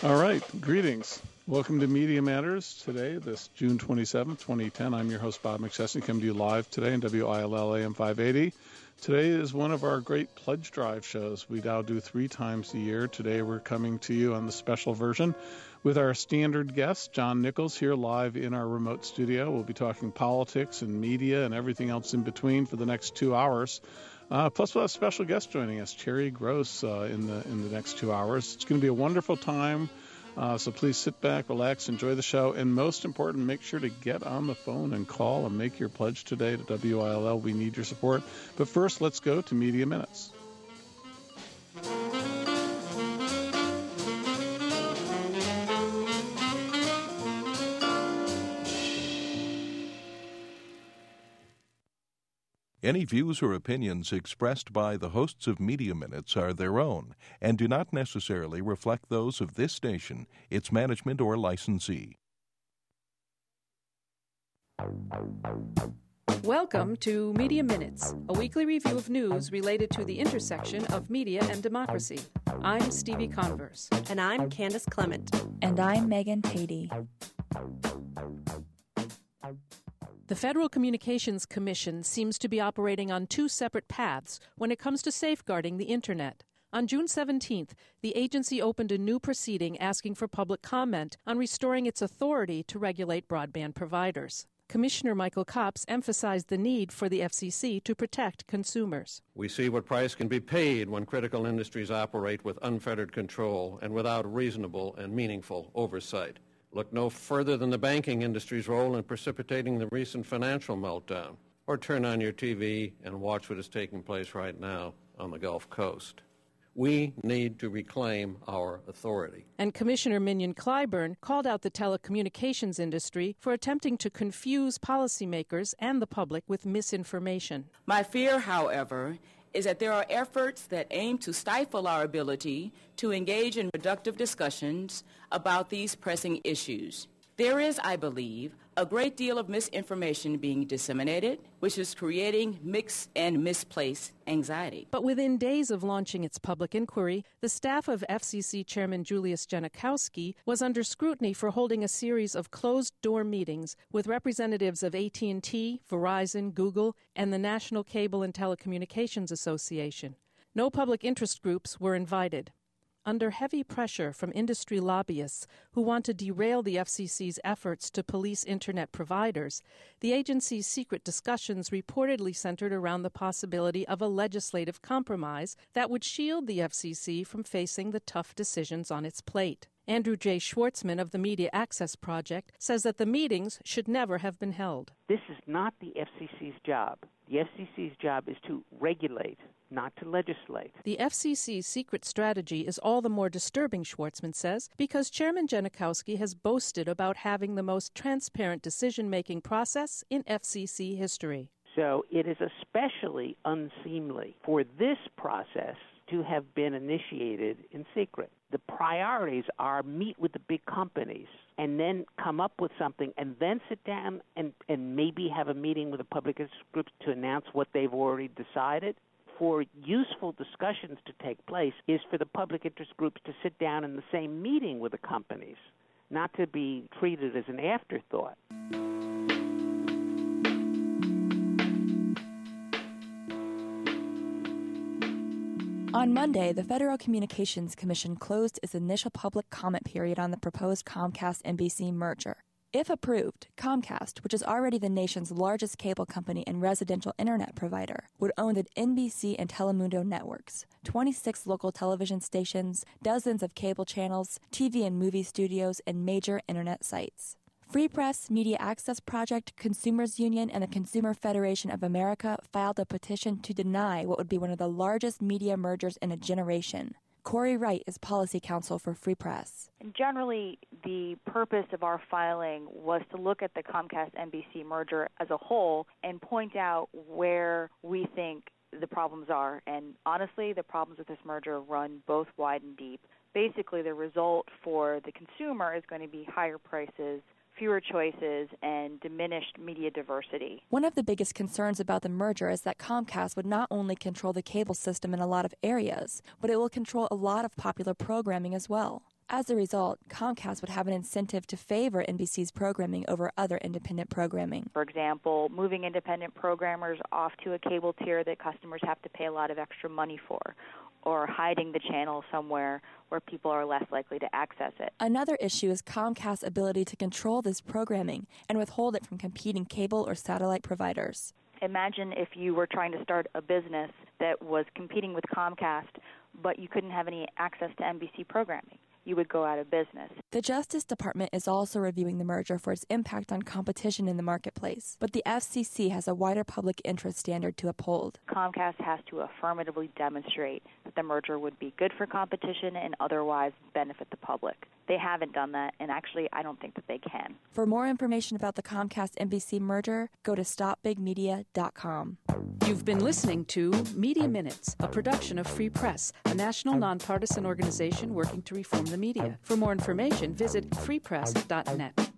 All right, greetings. Welcome to Media Matters today, this June 27th, 2010. I'm your host, Bob McChesney, coming to you live today on WILL AM 580. Today is one of our great pledge drive shows. We now do 3 times a year. Today we're coming to you on the special version with our standard guest, John Nichols, here live in our remote studio. We'll be talking politics and media and everything else in between for the next 2 hours. Plus, we'll have a special guest joining us, Cherry Gross, in the next 2 hours. It's going to be a wonderful time. So please sit back, relax, enjoy the show, and most important, make sure to get on the phone and call and make your pledge today to WILL. We need your support. But first, let's go to Media Minutes. Any views or opinions expressed by the hosts of Media Minutes are their own and do not necessarily reflect those of this station, its management, or licensee. Welcome to Media Minutes, a weekly review of news related to the intersection of media and democracy. I'm Stevie Converse. And I'm Candace Clement. And I'm Megan Patey. The Federal Communications Commission seems to be operating on 2 separate paths when it comes to safeguarding the Internet. On June 17th, the agency opened a new proceeding asking for public comment on restoring its authority to regulate broadband providers. Commissioner Michael Copps emphasized the need for the FCC to protect consumers. We see what price can be paid when critical industries operate with unfettered control and without reasonable and meaningful oversight. Look no further than the banking industry's role in precipitating the recent financial meltdown, or turn on your TV and watch what is taking place right now on the Gulf Coast. We need to reclaim our authority. And Commissioner Minion Clyburn called out the telecommunications industry for attempting to confuse policymakers and the public with misinformation. My fear, however, is that there are efforts that aim to stifle our ability to engage in productive discussions about these pressing issues. There is, I believe, a great deal of misinformation being disseminated, which is creating mixed and misplaced anxiety. But within days of launching its public inquiry, the staff of FCC Chairman Julius Genachowski was under scrutiny for holding a series of closed-door meetings with representatives of AT&T, Verizon, Google, and the National Cable and Telecommunications Association. No public interest groups were invited. Under heavy pressure from industry lobbyists who want to derail the FCC's efforts to police Internet providers, the agency's secret discussions reportedly centered around the possibility of a legislative compromise that would shield the FCC from facing the tough decisions on its plate. Andrew J. Schwartzman of the Media Access Project says that the meetings should never have been held. This is not the FCC's job. The FCC's job is to regulate, not to legislate. The FCC's secret strategy is all the more disturbing, Schwartzman says, because Chairman Genachowski has boasted about having the most transparent decision-making process in FCC history. So it is especially unseemly for this process to have been initiated in secret. The priorities are meet with the big companies and then come up with something and then sit down and maybe have a meeting with the public interest groups to announce what they've already decided. For useful discussions to take place is for the public interest groups to sit down in the same meeting with the companies, not to be treated as an afterthought. On Monday, the Federal Communications Commission closed its initial public comment period on the proposed Comcast-NBC merger. If approved, Comcast, which is already the nation's largest cable company and residential internet provider, would own the NBC and Telemundo networks, 26 local television stations, dozens of cable channels, TV and movie studios, and major internet sites. Free Press, Media Access Project, Consumers Union, and the Consumer Federation of America filed a petition to deny what would be one of the largest media mergers in a generation. Corey Wright is policy counsel for Free Press. Generally, the purpose of our filing was to look at the Comcast-NBC merger as a whole and point out where we think the problems are. And honestly, the problems with this merger run both wide and deep. Basically, the result for the consumer is going to be higher prices, fewer choices, and diminished media diversity. One of the biggest concerns about the merger is that Comcast would not only control the cable system in a lot of areas, but it will control a lot of popular programming as well. As a result, Comcast would have an incentive to favor NBC's programming over other independent programming. For example, moving independent programmers off to a cable tier that customers have to pay a lot of extra money for, or hiding the channel somewhere where people are less likely to access it. Another issue is Comcast's ability to control this programming and withhold it from competing cable or satellite providers. Imagine if you were trying to start a business that was competing with Comcast, but you couldn't have any access to NBC programming. You would go out of business. The Justice Department is also reviewing the merger for its impact on competition in the marketplace, but the FCC has a wider public interest standard to uphold. Comcast has to affirmatively demonstrate that the merger would be good for competition and otherwise benefit the public. They haven't done that, and actually, I don't think that they can. For more information about the Comcast-NBC merger, go to stopbigmedia.com. You've been listening to Media Minutes, a production of Free Press, a national nonpartisan organization working to reform the media. For more information, visit freepress.net.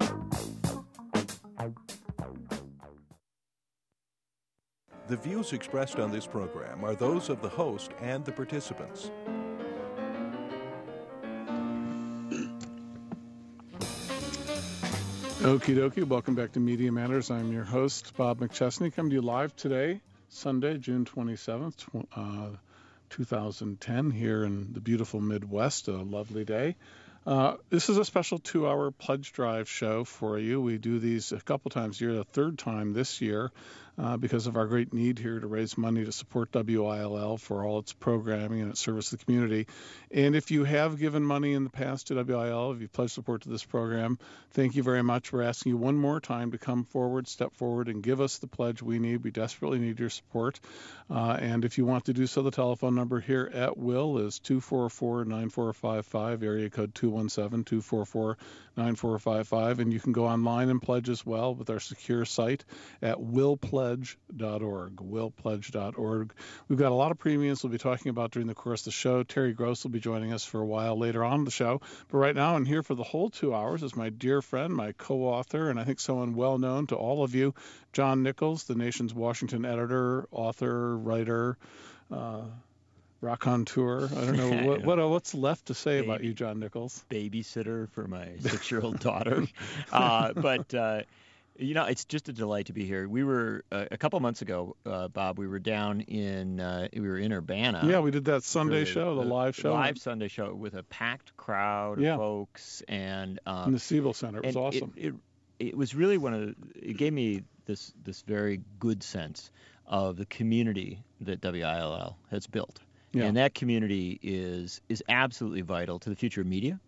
The views expressed on this program are those of the host and the participants. Okie dokie, welcome back to Media Matters. I'm your host, Bob McChesney, coming to you live today, Sunday, June 27th, 2010, here in the beautiful Midwest, a lovely day. This is a special 2-hour pledge drive show for you. We do these a couple times a year, the third time this year, because of our great need here to raise money to support WILL for all its programming and its service to the community. And if you have given money in the past to WIL, if you've pledged support to this program, thank you very much. We're asking you one more time to come forward, step forward, and give us the pledge we need. We desperately need your support. And if you want to do so, the telephone number here at Will is 244-9455, area code 217-244-9455. And you can go online and pledge as well with our secure site at willpledge.org. Willpledge.org. We've got a lot of premiums we'll be talking about during the course of the show. Terry Gross will be joining us for a while later on in the show. But right now, I'm here for the whole 2 hours is my dear friend, my co-author, and I think someone well known to all of you, John Nichols, the Nation's Washington editor, author, writer, raconteur. I don't know what's left to say about you, John Nichols. Babysitter for my 6-year-old daughter. It's just a delight to be here. We were a couple months ago, Bob. We were down in Urbana. Yeah, we did that Sunday show, the live show. Live Sunday show with a packed crowd of folks, and in the Siebel Center. It was awesome. It was really it gave me this very good sense of the community that WILL has built. Yeah. And that community is absolutely vital to the future of media,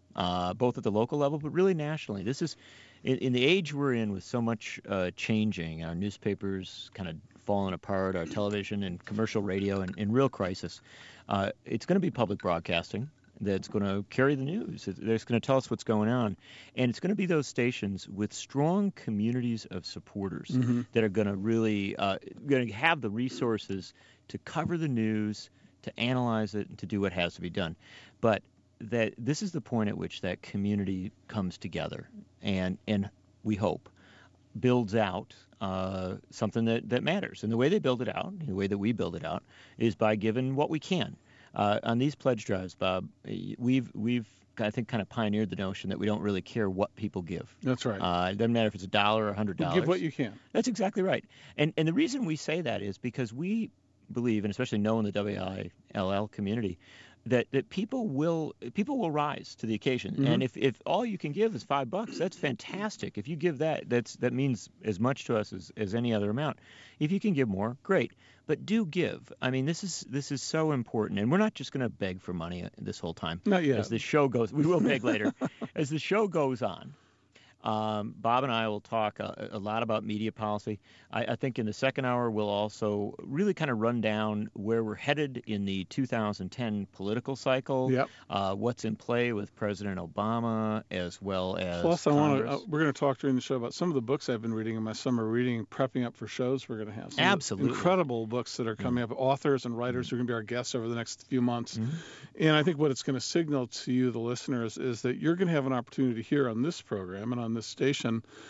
both at the local level, but really nationally. This is, in the age we're in with so much changing, our newspapers kind of falling apart, our television and commercial radio in real crisis, it's going to be public broadcasting that's going to carry the news. It's going to tell us what's going on. And it's going to be those stations with strong communities of supporters that are going to really going to have the resources to cover the news, to analyze it, and to do what has to be done. But that this is the point at which that community comes together and we hope builds out something that matters. And the way they build it out, the way that we build it out, is by giving what we can. On these pledge drives, Bob, we've I think kind of pioneered the notion that we don't really care what people give. That's right. It doesn't matter if it's $1 or $100. Give what you can. That's exactly right. And the reason we say that is because we believe, and especially know in the WILL community, that people will rise to the occasion. And if all you can give is $5, that's fantastic. If you give that means as much to us as any other amount. If you can give more, great. But do give. I mean, this is so important, and we're not just going to beg for money this whole time. Not yet. As the show goes, we will beg later. As the show goes on, Bob and I will talk a lot about media policy. I think in the second hour we'll also really kind of run down where we're headed in the 2010 political cycle, what's in play with President Obama, as well as Plus, Congress. We're going to talk during the show about some of the books I've been reading in my summer reading, prepping up for shows we're going to have. Some Absolutely. Incredible books that are coming up, authors and writers who are going to be our guests over the next few months. And I think what it's going to signal to you, the listeners, is that you're going to have an opportunity here on this program and on this station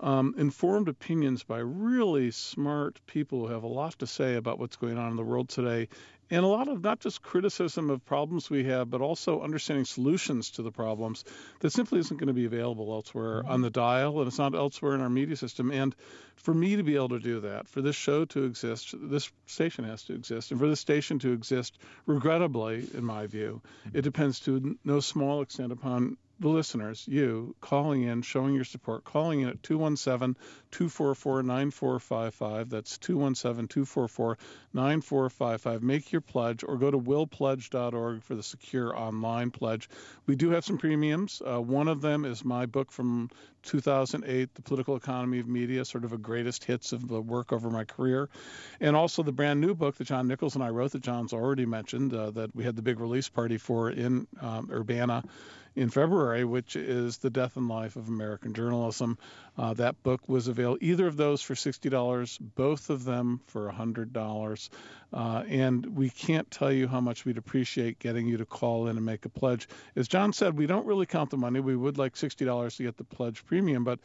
informed opinions by really smart people who have a lot to say about what's going on in the world today, and a lot of not just criticism of problems we have, but also understanding solutions to the problems that simply isn't going to be available elsewhere on the dial, and it's not elsewhere in our media system. And for me to be able to do that, for this show to exist, this station has to exist, and for this station to exist, regrettably, in my view, it depends to no small extent upon the listeners, you, calling in, showing your support, calling in at 217-244-9455. That's 217-244-9455. Make your pledge, or go to willpledge.org for the secure online pledge. We do have some premiums. One of them is my book from 2008, The Political Economy of Media, sort of a greatest hits of the work over my career. And also the brand new book that John Nichols and I wrote that John's already mentioned, that we had the big release party for in Urbana in February, which is The Death and Life of American Journalism. That book was available, either of those for $60, both of them for $100. And we can't tell you how much we'd appreciate getting you to call in and make a pledge. As John said, we don't really count the money. We would like $60 to get the pledge premium, but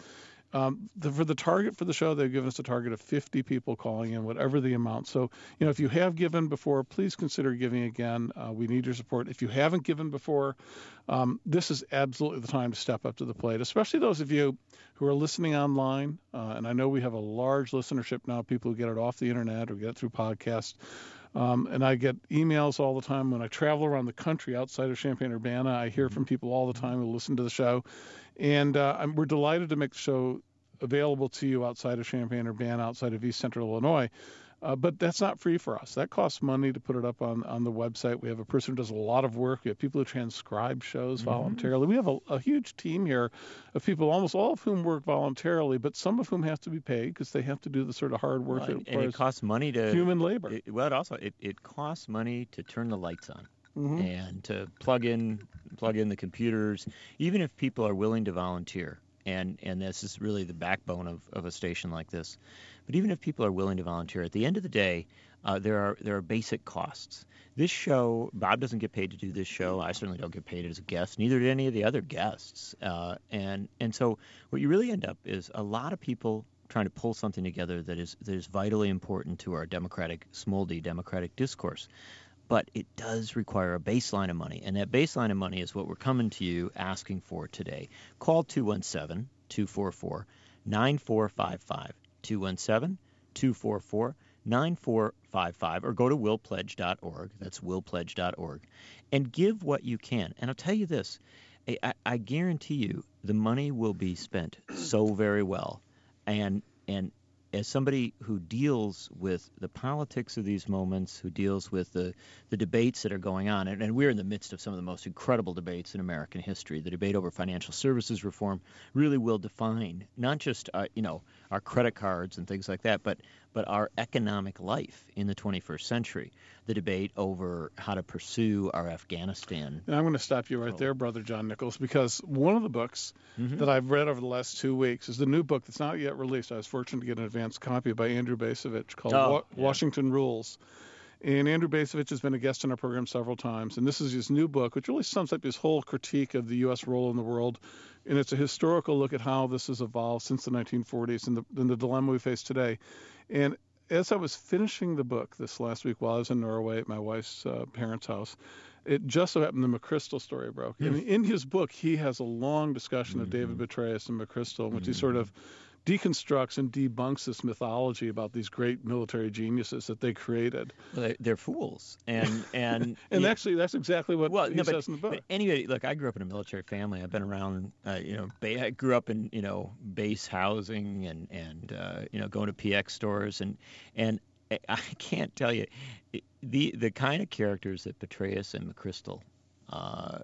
for the target for the show, they've given us a target of 50 people calling in, whatever the amount. So, if you have given before, please consider giving again. We need your support. If you haven't given before, this is absolutely the time to step up to the plate, especially those of you who are listening online. And I know we have a large listenership now, people who get it off the internet or get it through podcasts. And I get emails all the time when I travel around the country outside of Champaign-Urbana. I hear from people all the time who listen to the show. And we're delighted to make the show available to you outside of Champaign-Urbana, outside of East Central Illinois. But that's not free for us. That costs money to put it up on the website. We have a person who does a lot of work. We have people who transcribe shows voluntarily. We have a huge team here of people, almost all of whom work voluntarily, but some of whom have to be paid because they have to do the sort of hard work. And it costs money to human labor. It costs money to turn the lights on. And to plug in the computers, even if people are willing to volunteer. And this is really the backbone of a station like this. But even if people are willing to volunteer, at the end of the day, there are basic costs. This show, Bob doesn't get paid to do this show. I certainly don't get paid as a guest. Neither did any of the other guests. And so what you really end up is a lot of people trying to pull something together that is vitally important to our small d democratic discourse. But it does require a baseline of money, and that baseline of money is what we're coming to you asking for today. Call 217-244-9455, 217-244-9455, or go to willpledge.org. That's willpledge.org, and give what you can. And I'll tell you this, I guarantee you the money will be spent so very well. And as somebody who deals with the politics of these moments, who deals with the debates that are going on, and we're in the midst of some of the most incredible debates in American history. The debate over financial services reform really will define not just our credit cards and things like that, but our economic life in the 21st century. The debate over how to pursue our Afghanistan. And I'm going to stop you right there, Brother John Nichols, because one of the books that I've read over the last 2 weeks is the new book that's not yet released. I was fortunate to get an advanced copy by Andrew Bacevich called Washington Rules. And Andrew Bacevich has been a guest on our program several times, and this is his new book, which really sums up his whole critique of the U.S. role in the world. And it's a historical look at how this has evolved since the 1940s and the dilemma we face today. And as I was finishing the book this last week while I was in Norway at my wife's parents' house, it just so happened the McChrystal story broke. And in his book, he has a long discussion of David Petraeus and McChrystal, in which he sort of deconstructs and debunks this mythology about these great military geniuses that they created. Well, they're fools, and actually that's exactly what he says in the book. But anyway, look, I grew up in a military family. I've been around, I grew up in base housing and going to PX stores and I can't tell you the kind of characters that Petraeus and McChrystal, are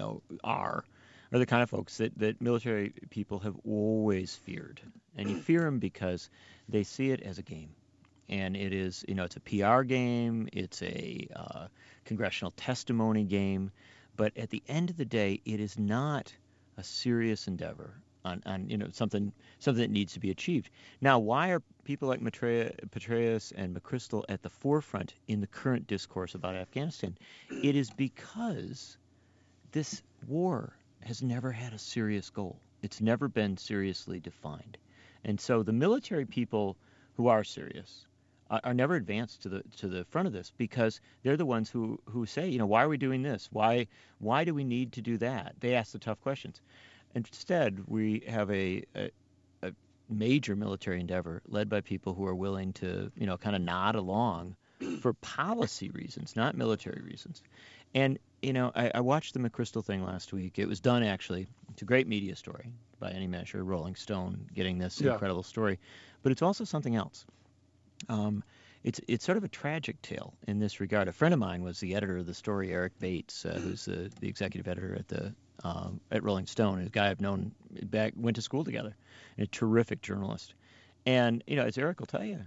the kind of folks that military people have always feared. And you fear them because they see it as a game. And it is, it's a PR game, it's a congressional testimony game, but at the end of the day, it is not a serious endeavor on something that needs to be achieved. Now, why are people like Petraeus and McChrystal at the forefront in the current discourse about Afghanistan? It is because this war has never had a serious goal. It's never been seriously defined. And so the military people who are serious are never advanced to the front of this, because they're the ones who say, why are we doing this? Why do we need to do that? They ask the tough questions. Instead, we have a major military endeavor led by people who are willing to, kind of nod along for policy reasons, not military reasons. And, I watched the McChrystal thing last week. It was done, actually. It's a great media story by any measure, Rolling Stone getting this incredible story. But it's also something else. It's sort of a tragic tale in this regard. A friend of mine was the editor of the story, Eric Bates, who's the executive editor at Rolling Stone, a guy I've known back, went to school together, and a terrific journalist. And as Eric will tell you,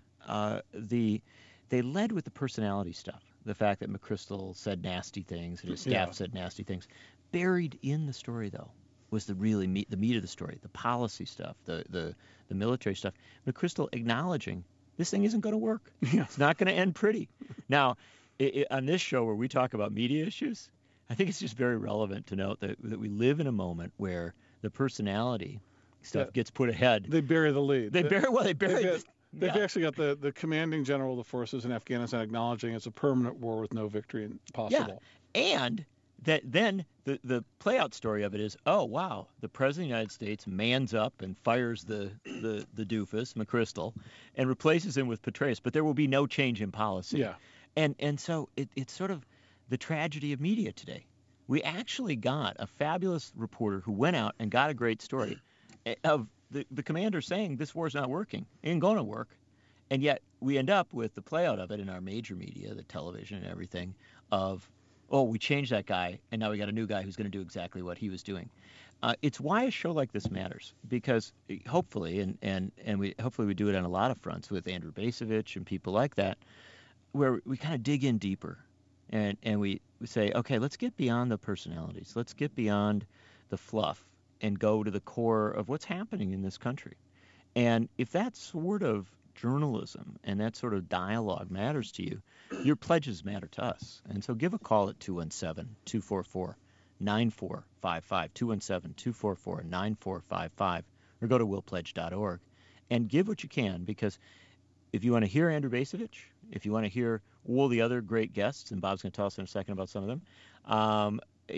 they led with the personality stuff, the fact that McChrystal said nasty things and his staff said nasty things. Buried in the story, though, was the meat of the story, the policy stuff, the military stuff. McChrystal acknowledging this thing isn't going to work. It's not going to end pretty. Now, on this show where we talk about media issues, I think it's just very relevant to note that we live in a moment where the personality stuff gets put ahead. They bury the lead. They've actually got the commanding general of the forces in Afghanistan acknowledging it's a permanent war with no victory possible. Yeah. And that then the play-out story of it is, oh, wow, the President of the United States mans up and fires the doofus, McChrystal, and replaces him with Petraeus, but there will be no change in policy. Yeah. And so it's sort of the tragedy of media today. We actually got a fabulous reporter who went out and got a great story of the commander saying this war's not working, it ain't going to work, and yet we end up with the play-out of it in our major media, the television and everything, of, oh, we changed that guy, and now we got a new guy who's going to do exactly what he was doing. It's why a show like this matters, because hopefully, and we do it on a lot of fronts with Andrew Bacevich and people like that, where we kind of dig in deeper, and we say, okay, let's get beyond the personalities, let's get beyond the fluff, and go to the core of what's happening in this country. And if that sort of journalism and that sort of dialogue matters to you, your pledges matter to us. And so give a call at 217-244-9455, 217-244-9455, or go to willpledge.org and give what you can, because if you want to hear Andrew Bacevich, if you want to hear all the other great guests, and Bob's going to tell us in a second about some of them,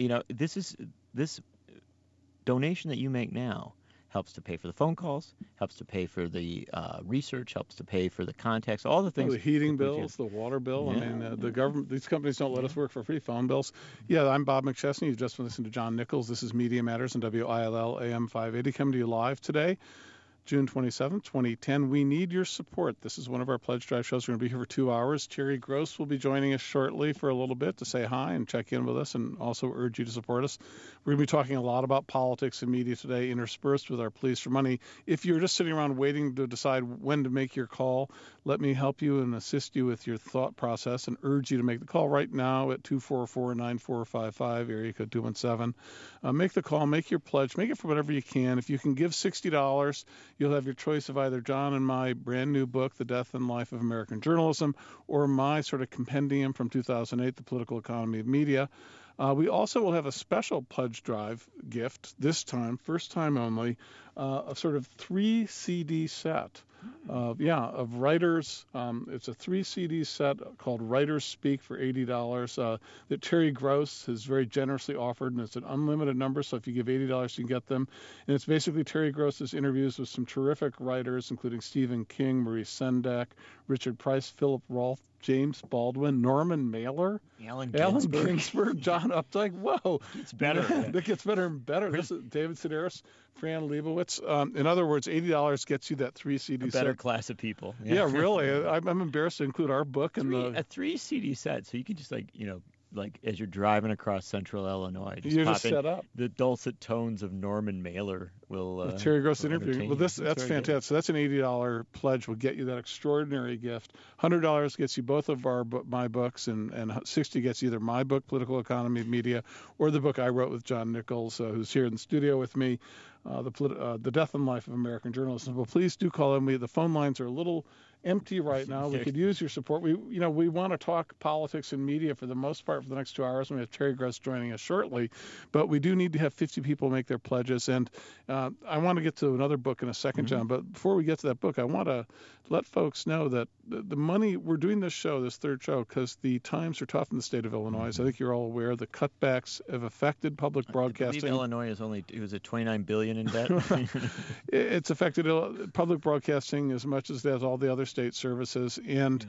this donation that you make now helps to pay for the phone calls, helps to pay for the research, helps to pay for the contacts, all the things. The heating bills, the water bill. Yeah. I mean, the government, these companies don't let us work for free. Phone bills. Yeah, I'm Bob McChesney. You've just listened to John Nichols. This is Media Matters on WILL AM 580, coming to you live today, June 27, 2010. We need your support. This is one of our Pledge Drive shows. We're going to be here for 2 hours. Terry Gross will be joining us shortly for a little bit to say hi and check in with us, and also urge you to support us. We're going to be talking a lot about politics and media today, interspersed with our pleas for money. If you're just sitting around waiting to decide when to make your call, let me help you and assist you with your thought process and urge you to make the call right now at 244-9455, area code 217. Make the call, make your pledge, make it for whatever you can. If you can give $60, you'll have your choice of either John and my brand new book, The Death and Life of American Journalism, or my sort of compendium from 2008, The Political Economy of Media. We also will have a special pledge drive gift this time, first time only, a sort of 3 CD set of writers. It's a 3 CD set called Writers Speak for $80 that Terry Gross has very generously offered, and it's an unlimited number, so if you give $80, you can get them. And it's basically Terry Gross's interviews with some terrific writers, including Stephen King, Maurice Sendak, Richard Price, Philip Roth, James Baldwin, Norman Mailer, Allen Ginsberg, John Updike. Whoa. It's better. It gets better and better. This is David Sedaris, Fran Lebowitz. In other words, $80 gets you that 3 CD set. A better class of people. Yeah, really. I'm embarrassed to include our book in a 3 CD set, so you can just like as you're driving across central Illinois, just set up. The dulcet tones of Norman Mailer will Terry Gross interview. Well, that's fantastic. Good. So that's an $80 pledge. Will get you that extraordinary gift. $100 gets you both of my books, and $60 gets either my book, Political Economy of Media, or the book I wrote with John Nichols, who's here in the studio with me, The Death and Life of American Journalism. Well, please do call in. The phone lines are a little empty right now. We could use your support. We want to talk politics and media for the most part for the next 2 hours. We have Terry Gross joining us shortly, but we do need to have 50 people make their pledges. And I want to get to another book in a second, John. But before we get to that book, I want to let folks know that the money, we're doing this show, this third show, because the times are tough in the state of Illinois. So I think you're all aware the cutbacks have affected public broadcasting. I believe Illinois is only, was it $29 billion in debt? It's affected public broadcasting as much as it has all the other state services. And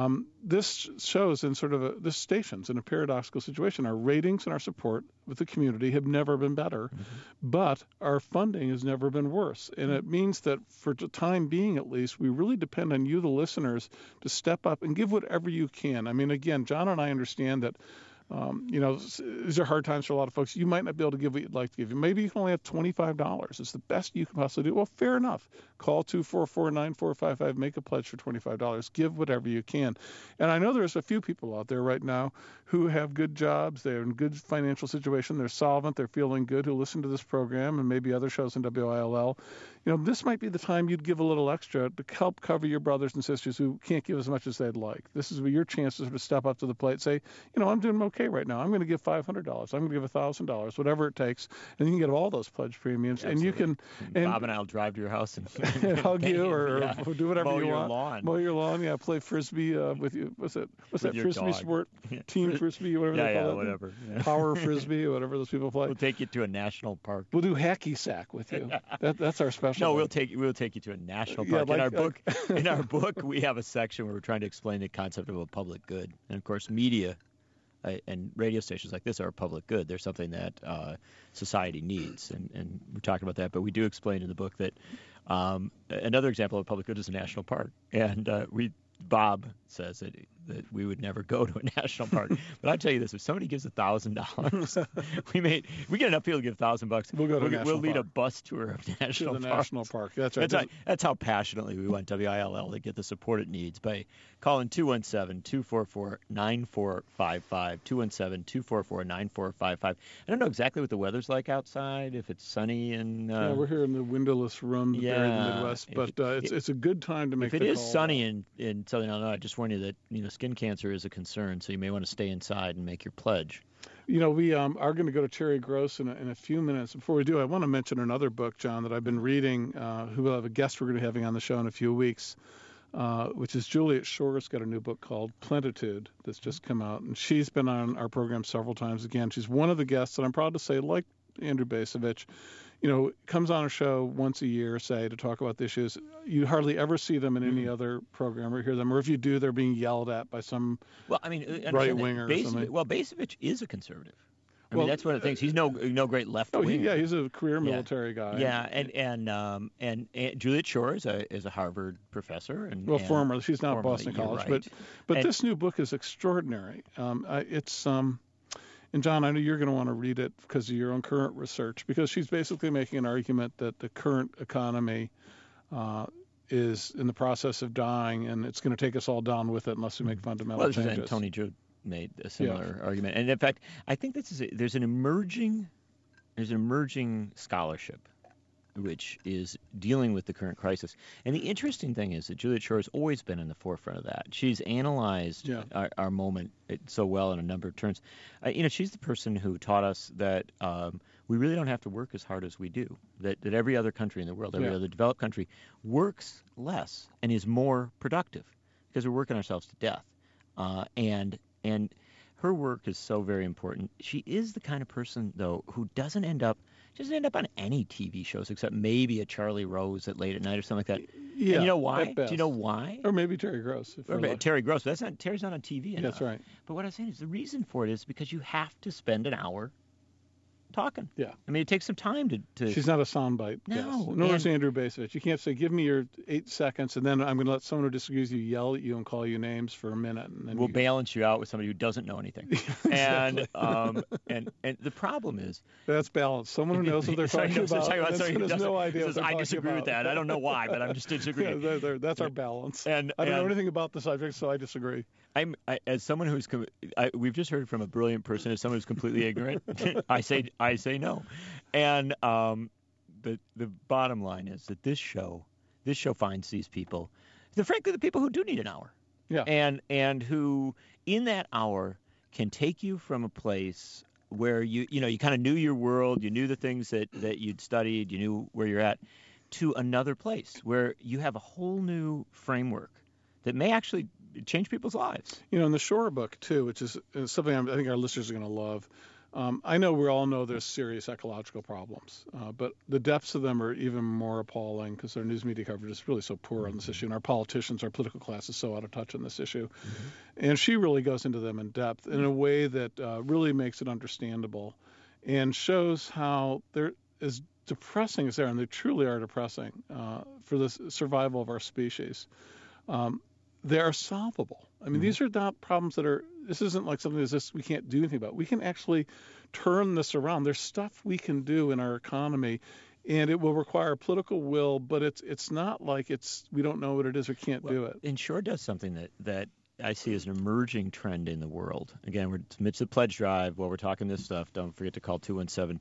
this shows in sort of this station's in a paradoxical situation. Our ratings and our support with the community have never been better, but our funding has never been worse. And it means that for the time being, at least, we really depend on you, the listeners, to step up and give whatever you can. I mean, again, John and I understand that these are hard times for a lot of folks. You might not be able to give what you'd like to give. Maybe you can only have $25. It's the best you can possibly do. Well, fair enough. Call 244-9455. Make a pledge for $25. Give whatever you can. And I know there's a few people out there right now who have good jobs. They're in good financial situation. They're solvent. They're feeling good, who listen to this program and maybe other shows in WILL. This might be the time you'd give a little extra to help cover your brothers and sisters who can't give as much as they'd like. This is your chance to sort of step up to the plate and say, I'm doing okay right now. I'm going to give $500. I'm going to give $1,000, whatever it takes, and you can get all those pledge premiums. Absolutely. And you can. Bob and I'll drive to your house and hug you or do whatever you want. Lawn. Mow your lawn. Yeah, play frisbee with you. What's that frisbee dog. Sport? Team frisbee, whatever they call it. Whatever. Power frisbee, whatever those people play. We'll take you to a national park. We'll do hacky sack with you. That's our special. No, we'll take you to a national park. In our book, we have a section where we're trying to explain the concept of a public good, and of course, media and radio stations like this are a public good. They're something that society needs, and we're talking about that. But we do explain in the book that another example of public good is a national park, and Bob says that we would never go to a national park. But I tell you this: if somebody gives $1,000, we get enough people to give $1,000. We'll go to We'll lead a bus tour of national park. That's right. That's how passionately we want WILL to get the support it needs by calling 217-244-9455. 217-244-9455. I don't know exactly what the weather's like outside. If it's sunny and we're here in the windowless room buried in the Midwest, but it's a good time to make. If it is sunny in Southern Illinois, I just warn you that skin cancer is a concern, so you may want to stay inside and make your pledge. We are going to go to Terry Gross in a few minutes. Before we do, I want to mention another book, John, that I've been reading, who will have a guest we're going to be having on the show in a few weeks, which is Juliet Schor's got a new book called Plentitude that's just come out. And she's been on our program several times. Again, she's one of the guests, and I'm proud to say, like Andrew Bacevich, comes on a show once a year, say, to talk about the issues. You hardly ever see them in any other program or hear them. Or if you do, they're being yelled at by some right-winger or something. Well, Bacevich is a conservative. I mean, that's one of the things. He's no great left-winger. He's a career military guy. Yeah, and Juliet Schor is a Harvard professor. Former. She's now at Boston College. Right. But this new book is extraordinary. And John, I know you're going to want to read it because of your own current research, because she's basically making an argument that the current economy is in the process of dying, and it's going to take us all down with it unless we make fundamental changes. Tony Judd made a similar argument, and in fact, I think there's an emerging scholarship which is dealing with the current crisis. And the interesting thing is that Juliet Schor has always been in the forefront of that. She's analyzed our moment so well in a number of terms. She's the person who taught us that we really don't have to work as hard as we do, that every other country in the world, every other developed country, works less and is more productive because we're working ourselves to death. And her work is so very important. She is the kind of person, though, who doesn't end up on any TV shows except maybe a Charlie Rose at late at night or something like that. Yeah, and you know why? At best. Do you know why? Or maybe Terry Gross. Terry Gross. But Terry's not on TV enough. That's right. But what I'm saying is the reason for it is because you have to spend an hour talking. Yeah. I mean, it takes some time to... She's not a soundbite. No. Nor is Andrew Bacevich. You can't say, give me your 8 seconds, and then I'm going to let someone who disagrees with you yell at you and call you names for a minute. And then we'll balance you out with somebody who doesn't know anything. Exactly. And the problem is... That's balance. Someone who knows what they're talking about. There's no idea. I disagree with that. I don't know why, but I'm just disagreeing. That's our balance. And I don't know anything about the subject, so I disagree. As someone who's... we've just heard from a brilliant person, as someone who's completely ignorant, I say no. And the bottom line is that this show finds these people. frankly, the people who do need an hour. Yeah. And who, in that hour, can take you from a place where you kind of knew your world, you knew the things that you'd studied, you knew where you're at, to another place where you have a whole new framework that may actually change people's lives. In the Shore book, too, which is something I think our listeners are going to love, I know we all know there's serious ecological problems, but the depths of them are even more appalling because our news media coverage is really so poor on this issue, and our politicians, our political class is so out of touch on this issue. And she really goes into them in depth in a way that really makes it understandable and shows how they're as depressing as they are, and they truly are depressing for the survival of our species. They are solvable. I mean, these are not problems this isn't like something that's just we can't do anything about. We can actually turn this around. There's stuff we can do in our economy, and it will require political will, but it's not like we don't know what it is or can't do it. And Shore does something that I see as an emerging trend in the world. Again, we're in the midst of the pledge drive. While we're talking this stuff, don't forget to call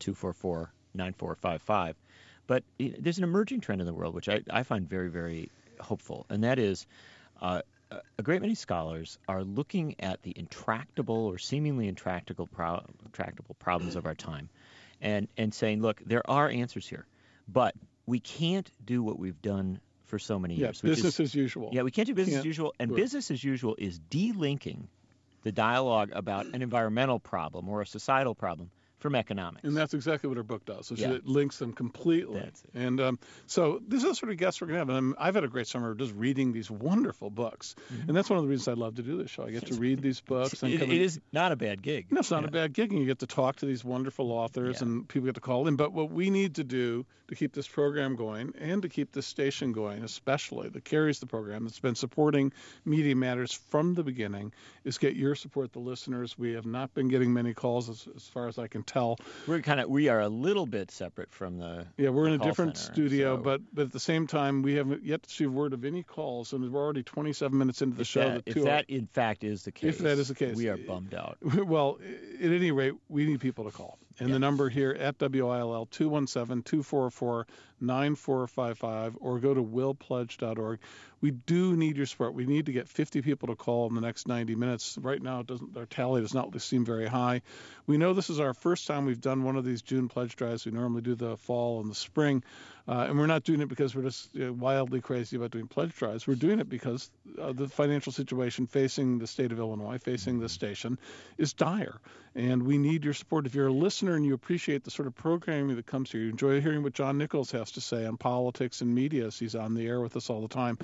217-244-9455. But there's an emerging trend in the world, which I find very, very hopeful, and that is a great many scholars are looking at the intractable or seemingly intractable problems of our time and saying, look, there are answers here, but we can't do what we've done for so many years. Business as usual. Yeah, we can't do business as usual, and business as usual is delinking the dialogue about an environmental problem or a societal problem from economics. And that's exactly what her book does. It links them completely. That's it. And so this is the sort of guests we're going to have. And I've had a great summer just reading these wonderful books. And that's one of the reasons I love to do this show. I get to read these books. It is not a bad gig. No, it's not a bad gig. And you get to talk to these wonderful authors and people get to call in. But what we need to do to keep this program going and to keep this station going, especially that carries the program, that's been supporting Media Matters from the beginning, is get your support, the listeners. We have not been getting many calls as far as I can tell. We are a little bit separate from the we're in a different center, studio, but at the same time we haven't yet to see a word of any calls, and we're already 27 minutes into the show. If that in fact is the case, we are bummed out. Well, at any rate, we need people to call. And the number here at WILL, 217-244-9455, or go to willpledge.org. We do need your support. We need to get 50 people to call in the next 90 minutes. Right now, our tally does not seem very high. We know this is our first time we've done one of these June pledge drives. We normally do the fall and the spring. And we're not doing it because we're just wildly crazy about doing pledge drives. We're doing it because the financial situation facing the state of Illinois, facing the station, is dire. And we need your support. If you're a listener and you appreciate the sort of programming that comes here, you enjoy hearing what John Nichols has to say on politics and media, as he's on the air with us all the time,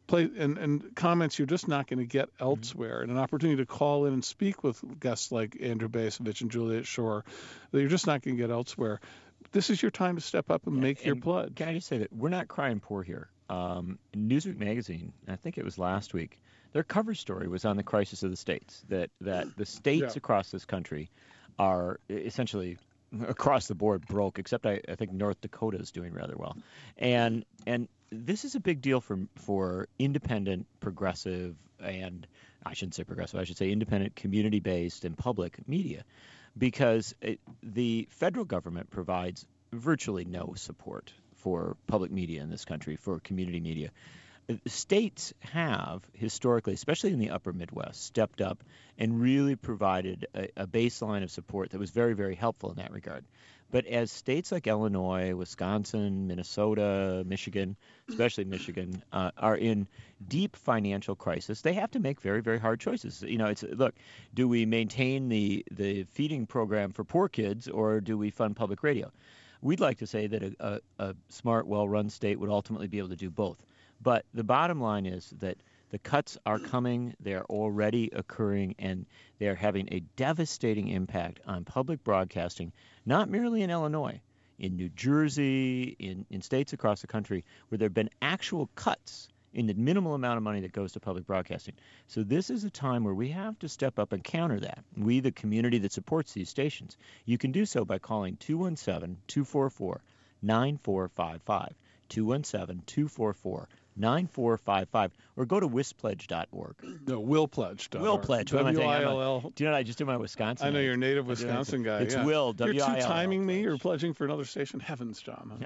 and comments you're just not going to get elsewhere, and an opportunity to call in and speak with guests like Andrew Bacevich and Juliet Shore that you're just not going to get elsewhere. This is your time to step up and make your pledge. Can I just say that we're not crying poor here. Newsweek magazine, I think it was last week, their cover story was on the crisis of the states, that the states across this country are essentially across the board broke, except I think North Dakota is doing rather well. And this is a big deal for independent, progressive, and I shouldn't say progressive, I should say independent, community-based, and public media, because the federal government provides virtually no support for public media in this country, for community media. States have historically, especially in the upper Midwest, stepped up and really provided a baseline of support that was very, very helpful in that regard. But as states like Illinois, Wisconsin, Minnesota, Michigan, especially Michigan, are in deep financial crisis, they have to make very, very hard choices. Look, do we maintain the feeding program for poor kids, or do we fund public radio? We'd like to say that a smart, well-run state would ultimately be able to do both. But the bottom line is that the cuts are coming, they are already occurring, and they are having a devastating impact on public broadcasting, not merely in Illinois, in New Jersey, in states across the country, where there have been actual cuts in the minimal amount of money that goes to public broadcasting. So this is a time where we have to step up and counter that. We, the community that supports these stations, you can do so by calling 217-244-9455, 217-244-9455. 9455, or go to wispledge.org. No, willpledge.org. Willpledge. WILL. Do you know I just did my Wisconsin? I know you're a native Wisconsin guy. It's yeah. Will. You're WILL. two-timing me. You're pledging for another station. Heavens, John.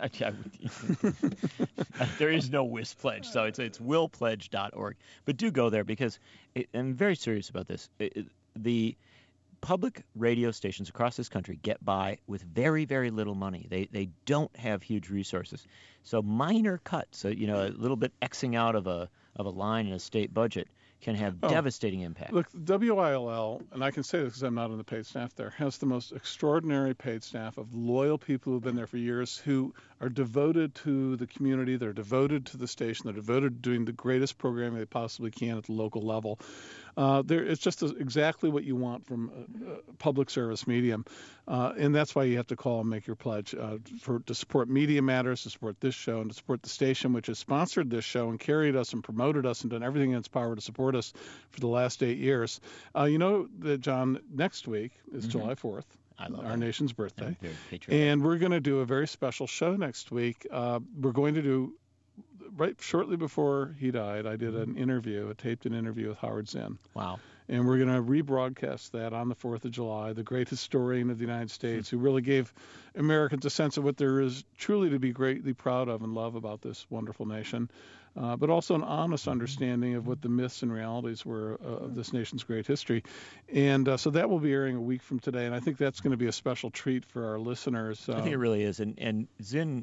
There is no Wispledge, so it's willpledge.org. But do go there because I'm very serious about this. The public radio stations across this country get by with very, very little money. They don't have huge resources. So minor cuts, a little bit Xing out of a line in a state budget can have devastating impact. Look, WILL, and I can say this because I'm not on the paid staff there, has the most extraordinary paid staff of loyal people who've been there for years who are devoted to the community. They're devoted to the station. They're devoted to doing the greatest programming they possibly can at the local level. It's just exactly what you want from a public service medium, and that's why you have to call and make your pledge to support Media Matters, to support this show, and to support the station, which has sponsored this show and carried us and promoted us and done everything in its power to support us for the last 8 years. You know that, John, next week is July 4th. Our nation's birthday. And we're going to do a very special show next week. We're going to do, right shortly before he died, I did a taped interview with Howard Zinn. Wow. And we're going to rebroadcast that on the 4th of July, the great historian of the United States who really gave Americans a sense of what there is truly to be greatly proud of and love about this wonderful nation, but also an honest understanding of what the myths and realities were of this nation's great history. And so that will be airing a week from today, and I think that's going to be a special treat for our listeners. I think it really is. And Zinn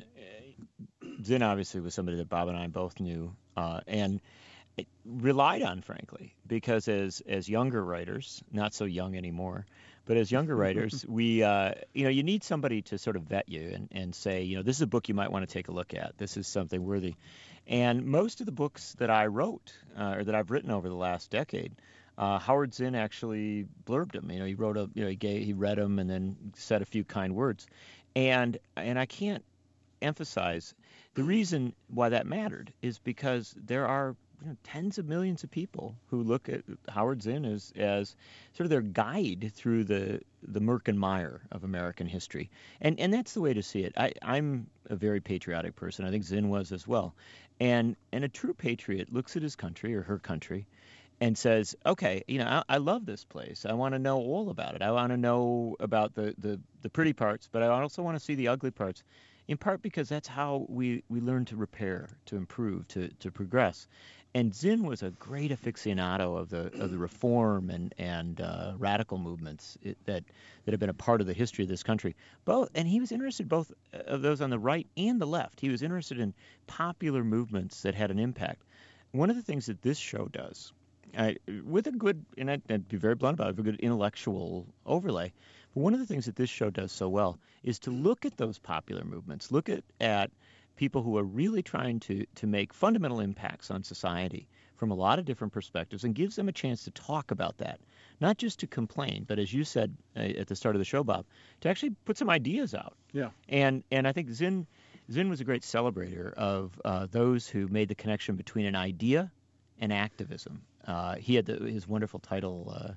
obviously was somebody that Bob and I both knew and relied on, frankly, because as younger writers, not so young anymore, but as younger writers, we, you need somebody to sort of vet you and say, this is a book you might want to take a look at. This is something worthy. And most of the books that I wrote or that I've written over the last decade, Howard Zinn actually blurbed them. He wrote he read them and then said a few kind words. And I can't emphasize the reason why that mattered is because there are tens of millions of people who look at Howard Zinn as sort of their guide through the murk and mire of American history. And that's the way to see it. I'm a very patriotic person. I think Zinn was as well. And a true patriot looks at his country or her country and says, okay, I love this place. I want to know all about it. I want to know about the pretty parts, but I also want to see the ugly parts, in part because that's how we learn to repair, to improve, to progress. And Zinn was a great aficionado of the reform and radical movements that have been a part of the history of this country. And he was interested both of those on the right and the left. He was interested in popular movements that had an impact. One of the things that this show does, with a good, and I'd be very blunt about it, a good intellectual overlay, but one of the things that this show does so well is to look at those popular movements, look at people who are really trying to make fundamental impacts on society from a lot of different perspectives and gives them a chance to talk about that. Not just to complain, but as you said at the start of the show, Bob, to actually put some ideas out. Yeah. And I think Zinn was a great celebrator of those who made the connection between an idea and activism. He had his wonderful title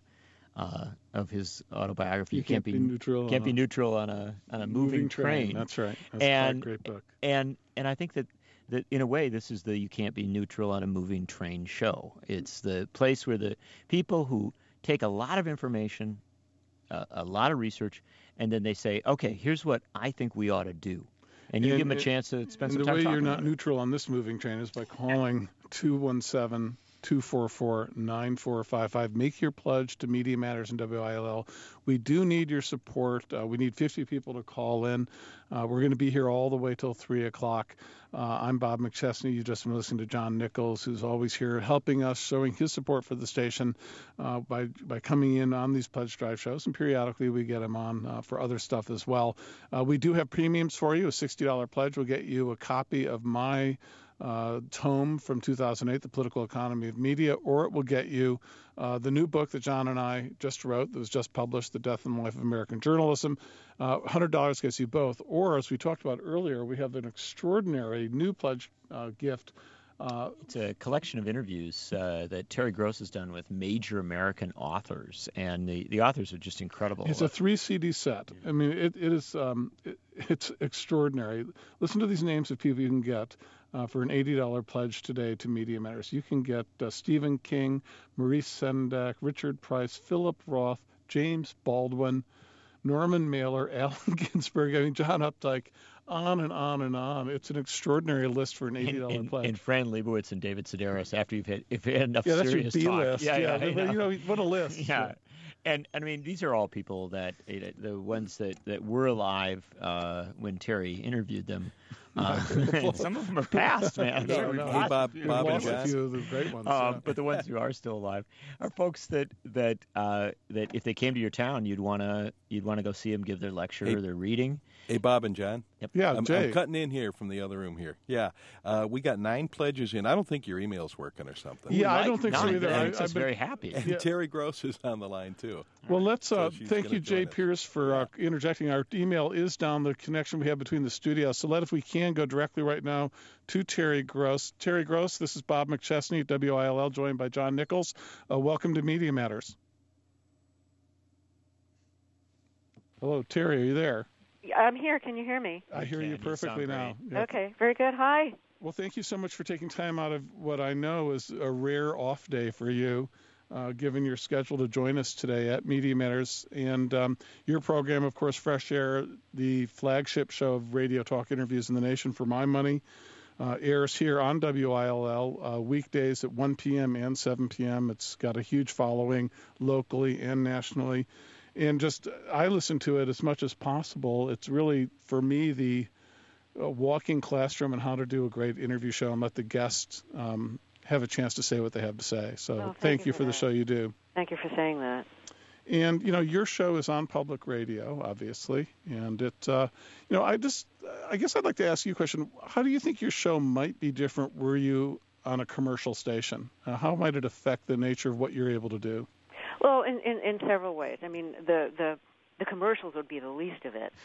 of his autobiography. You can't be neutral. Can't be neutral on a moving train. That's right. That's a great book. And I think that in a way this is the You Can't Be Neutral on a Moving Train show. It's the place where the people who take a lot of information, a lot of research, and then they say, okay, here's what I think we ought to do. And you give them a chance to spend some time talking about it. The way you're not neutral on this moving train is by calling 217-244-9455. Make your pledge to Media Matters and WILL. We do need your support. We need 50 people to call in. We're going to be here all the way till 3 o'clock. I'm Bob McChesney. You've just been listening to John Nichols, who's always here helping us, showing his support for the station by coming in on these Pledge Drive shows. And periodically we get him on for other stuff as well. We do have premiums for you. A $60 pledge will get you a copy of my tome from 2008, The Political Economy of Media, or it will get you the new book that John and I just wrote that was just published, The Death and Life of American Journalism. $100 gets you both. Or, as we talked about earlier, we have an extraordinary new pledge gift. It's a collection of interviews that Terry Gross has done with major American authors, and the authors are just incredible. It's a 3 CD set. I mean, it is it's extraordinary. Listen to these names of people you can get for an $80 pledge today to Media Matters. You can get Stephen King, Maurice Sendak, Richard Price, Philip Roth, James Baldwin, Norman Mailer, Allen Ginsberg, John Updike, on and on and on. It's an extraordinary list for an $80 pledge. And Fran Lebowitz and David Sedaris after you've had enough serious that's your talk. B-list. Yeah. What a list. Yeah. And I mean, these are all people that the ones that were alive when Terry interviewed them. Some of them are past, man. Hey, Bob and John. A few of the great ones. But the ones who are still alive are folks that if they came to your town, you'd want to go see them give their lecture or their reading. Hey, Bob and John. Yep. Yeah, Jay. I'm cutting in here from the other room here. Yeah, we got 9 pledges in. I don't think your email's working or something. Yeah, I don't think so either. That makes us very happy. And Terry Gross is on the line too. Well, let's thank you, Jay Pierce, for interjecting. Our email is down the connection we have between the studios. So if we can go directly right now to Terry Gross. Terry Gross, this is Bob McChesney at WILL, joined by John Nichols. Welcome to Media Matters. Hello, Terry, are you there? I'm here. Can you hear me? I hear you perfectly now. Yep. Okay, very good. Hi. Well, thank you so much for taking time out of what I know is a rare off day for you, given your schedule to join us today at Media Matters. And your program, of course, Fresh Air, the flagship show of radio talk interviews in the nation for my money, airs here on WILL weekdays at 1 p.m. and 7 p.m. It's got a huge following locally and nationally. And I listen to it as much as possible. It's really, for me, the walking classroom on how to do a great interview show and let the guests have a chance to say what they have to say. So thank you for the show you do. Thank you for saying that. And, your show is on public radio, obviously. And it, I guess I'd like to ask you a question. How do you think your show might be different were you on a commercial station? How might it affect the nature of what you're able to do? Well, in several ways. I mean, the commercials would be the least of it.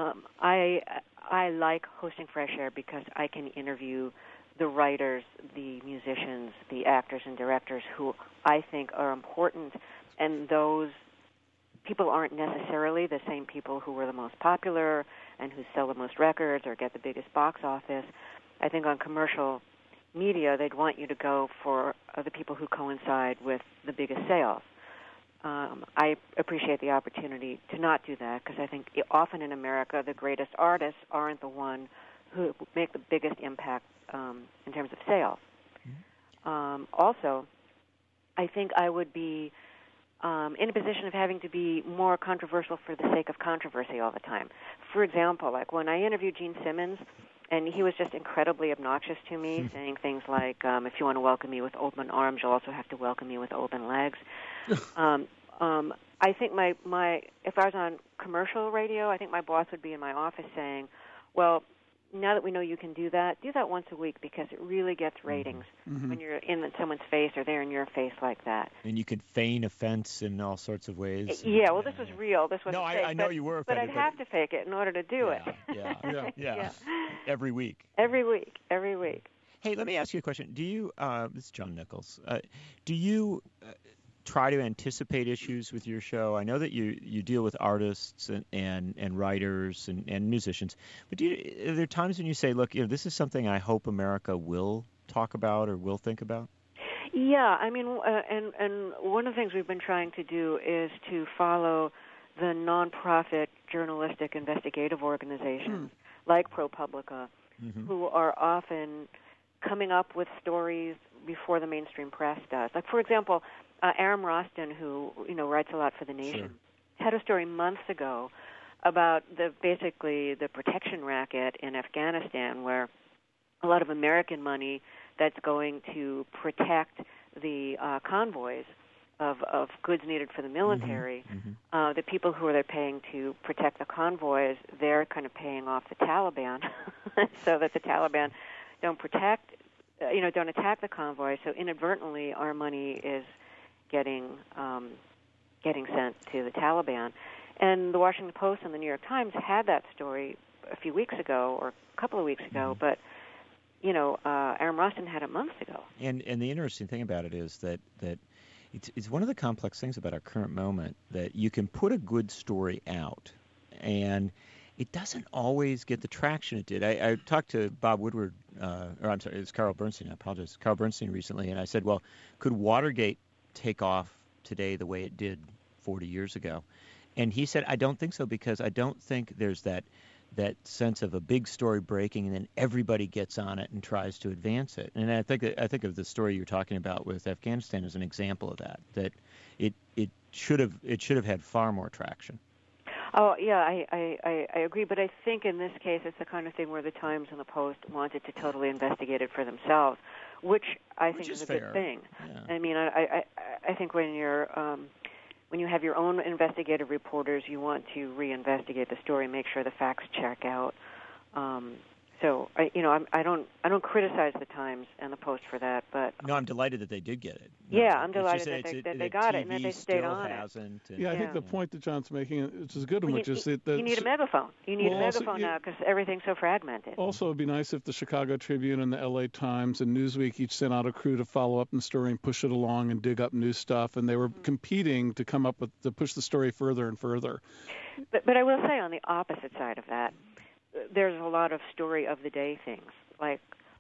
I like hosting Fresh Air because I can interview the writers, the musicians, the actors and directors who I think are important, and those people aren't necessarily the same people who were the most popular and who sell the most records or get the biggest box office. I think on commercial media, they'd want you to go for the people who coincide with the biggest sales. I appreciate the opportunity to not do that because I think often in America the greatest artists aren't the one who make the biggest impact in terms of sales. Also, I think I would be in a position of having to be more controversial for the sake of controversy all the time. For example, like when I interviewed Gene Simmons, and he was just incredibly obnoxious to me, saying things like, if you want to welcome me with open arms, you'll also have to welcome me with open legs. I think if I was on commercial radio, I think my boss would be in my office saying, well, now that we know you can do that once a week because it really gets ratings when you're in someone's face or they're in your face like that. And you could feign offense in all sorts of ways. Yeah, well, this was real. This wasn't fake. I know you were offended. But I'd have to fake it in order to do it. Yeah. Every week. Every week. Hey, let me ask you a question. Do you, this is John Nichols, do you try to anticipate issues with your show? I know that you deal with artists and writers and musicians, but are there times when you say, look, this is something I hope America will talk about or will think about? Yeah, I mean, and one of the things we've been trying to do is to follow the nonprofit journalistic investigative organizations like ProPublica, who are often coming up with stories before the mainstream press does. Like, for example, Aram Rostin, who writes a lot for The Nation, had a story months ago about basically the protection racket in Afghanistan, where a lot of American money that's going to protect the convoys of goods needed for the military, the people who are paying to protect the convoys, they're kind of paying off the Taliban so that the Taliban don't attack the convoy. So inadvertently, our money is getting sent to the Taliban. And the Washington Post and the New York Times had that story a few weeks ago or a couple of weeks ago, but Aram Rostin had it months ago. And the interesting thing about it is that it's one of the complex things about our current moment that you can put a good story out, and it doesn't always get the traction it did. I talked to Bob Woodward, it's Carl Bernstein. I apologize, Carl Bernstein recently, and I said, well, could Watergate take off today the way it did 40 years ago? And he said, I don't think so, because I don't think there's that sense of a big story breaking and then everybody gets on it and tries to advance it. And I think of the story you're talking about with Afghanistan as an example of that it should have had far more traction. Oh, yeah, I agree. But I think in this case, it's the kind of thing where the Times and the Post wanted to totally investigate it for themselves, which I think is a good thing. Yeah. I mean, I think when you have your own investigative reporters, you want to reinvestigate the story, make sure the facts check out. So I don't criticize the Times and the Post for that, but no, I'm delighted that they did get it. Yeah, I'm delighted that they got it and that they stayed on it. I think the point that John's making, which is a good one, which is that you need a megaphone. You need a megaphone now because everything's so fragmented. Also, it'd be nice if the Chicago Tribune and the L.A. Times and Newsweek each sent out a crew to follow up the story and push it along and dig up new stuff, and they were competing to push the story further and further. But I will say, on the opposite side of that, there's a lot of story of the day things. Like,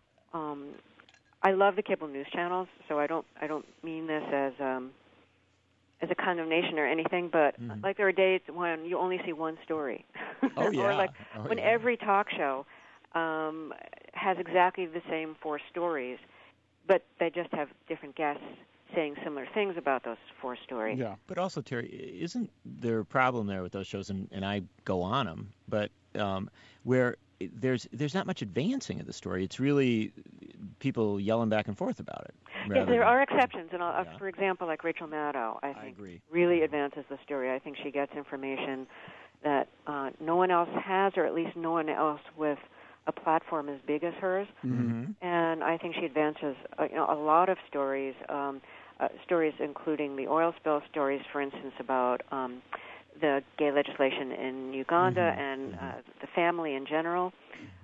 I love the cable news channels, so I don't mean this as a condemnation or anything, but like there are days when you only see one story. Oh yeah. Or like when every talk show has exactly the same 4 stories, but they just have different guests saying similar things about those 4 stories. Yeah. But also, Terry, isn't there a problem there with those shows, and I go on them, but where there's not much advancing of the story. It's really people yelling back and forth about it. Yes, there are exceptions, and for example, like Rachel Maddow, I think really advances the story. I think she gets information that no one else has, or at least no one else with a platform as big as hers. Mm-hmm. And I think she advances a lot of stories, stories including the oil spill stories, for instance, about the gay legislation in Uganda and the family in general.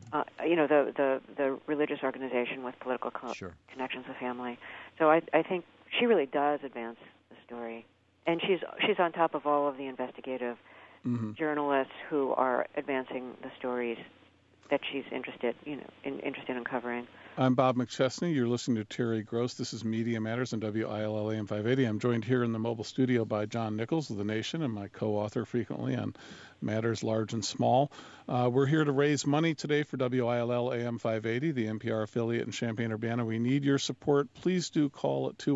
The religious organization with political connections with family. So I think she really does advance the story, and she's on top of all of the investigative journalists who are advancing the stories that she's interested in covering. I'm Bob McChesney. You're listening to Terry Gross. This is Media Matters on WILL AM 580. I'm joined here in the mobile studio by John Nichols of The Nation and my co-author frequently on matters large and small. We're here to raise money today for WILL AM 580, the NPR affiliate in Champaign-Urbana. We need your support. Please do call at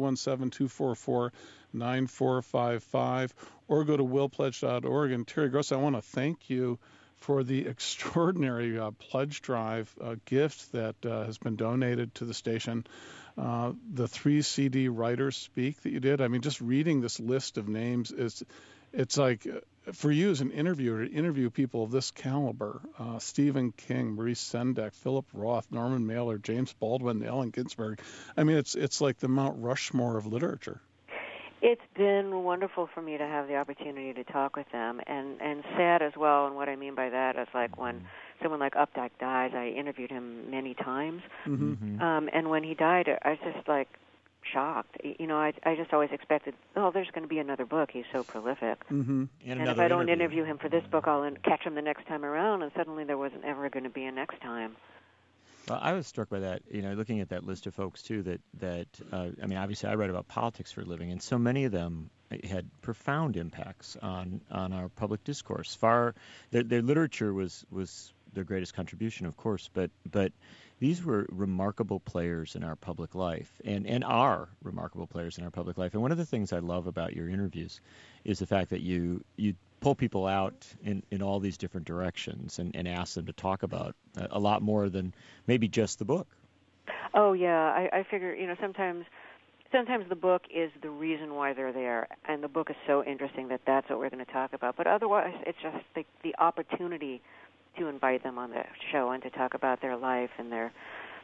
217-244-9455 or go to willpledge.org. And Terry Gross, I want to thank you for the extraordinary pledge drive gift that has been donated to the station. The 3 CD Writers Speak that you did. I mean, just reading this list of names, it's like, for you as an interviewer, to interview people of this caliber, Stephen King, Maurice Sendak, Philip Roth, Norman Mailer, James Baldwin, Allen Ginsberg. I mean, it's like the Mount Rushmore of literature. It's been wonderful for me to have the opportunity to talk with them, and sad as well. And what I mean by that is, like, when someone like Updike dies, I interviewed him many times, and when he died, I was just like shocked. I just always expected, there's going to be another book. He's so prolific, and if I don't interview him for this book, I'll catch him the next time around, and suddenly there wasn't ever going to be a next time. Well, I was struck by that, looking at that list of folks, too, that obviously I write about politics for a living, and so many of them had profound impacts on our public discourse. Their literature was their greatest contribution, of course, but these were remarkable players in our public life, and are remarkable players in our public life. And one of the things I love about your interviews is the fact that you pull people out in all these different directions and ask them to talk about a lot more than maybe just the book. Oh, yeah. I figure, sometimes the book is the reason why they're there, and the book is so interesting that that's what we're going to talk about. But otherwise, it's just the opportunity to invite them on the show and to talk about their life and their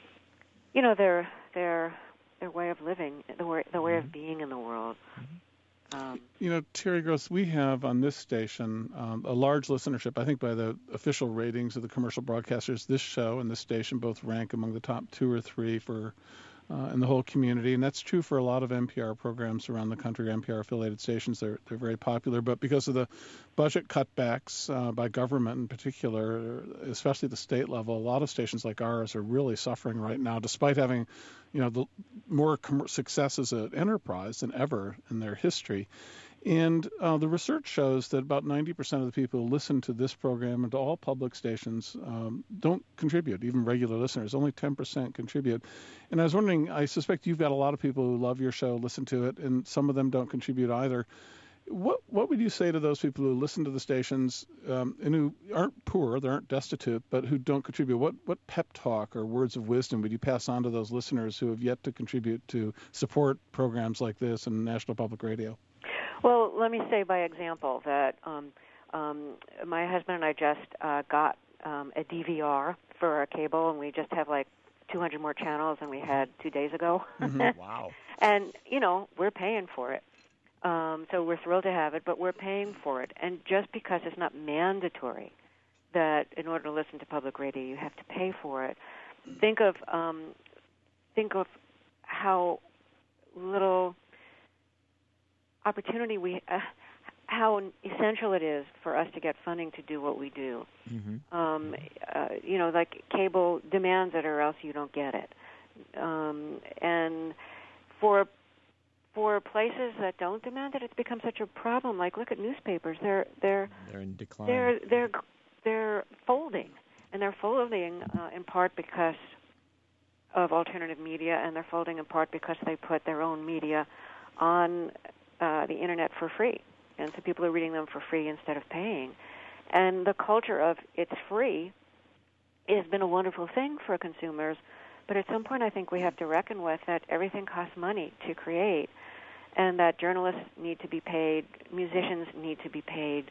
way of living, the way of being in the world. Terry Gross, we have on this station a large listenership. I think by the official ratings of the commercial broadcasters, this show and this station both rank among the top 2 or 3 for in the whole community, and that's true for a lot of NPR programs around the country, NPR-affiliated stations. They're very popular, but because of the budget cutbacks by government in particular, especially at the state level, a lot of stations like ours are really suffering right now, despite having, the more success as an enterprise than ever in their history. And the research shows that about 90% of the people who listen to this program and to all public stations don't contribute, even regular listeners. Only 10% contribute. And I was wondering, I suspect you've got a lot of people who love your show, listen to it, and some of them don't contribute either. What would you say to those people who listen to the stations and who aren't poor, they aren't destitute, but who don't contribute? What pep talk or words of wisdom would you pass on to those listeners who have yet to contribute to support programs like this and National Public Radio? Well, let me say by example that my husband and I just got a DVR for our cable, and we just have like 200 more channels than we had 2 days ago. Mm-hmm. Wow. And, we're paying for it. So we're thrilled to have it, but we're paying for it. And just because it's not mandatory that in order to listen to public radio you have to pay for it, think of how little opportunity how essential it is for us to get funding to do what we do. Mm-hmm. Like cable demands it, or else you don't get it. And for places that don't demand it, it's become such a problem. Like, look at newspapers; they're in decline. They're folding, and they're folding in part because of alternative media, and they're folding in part because they put their own media on the internet for free, and so people are reading them for free instead of paying. And the culture of it's free has been a wonderful thing for consumers, but at some point I think we have to reckon with that everything costs money to create, and that journalists need to be paid, musicians need to be paid.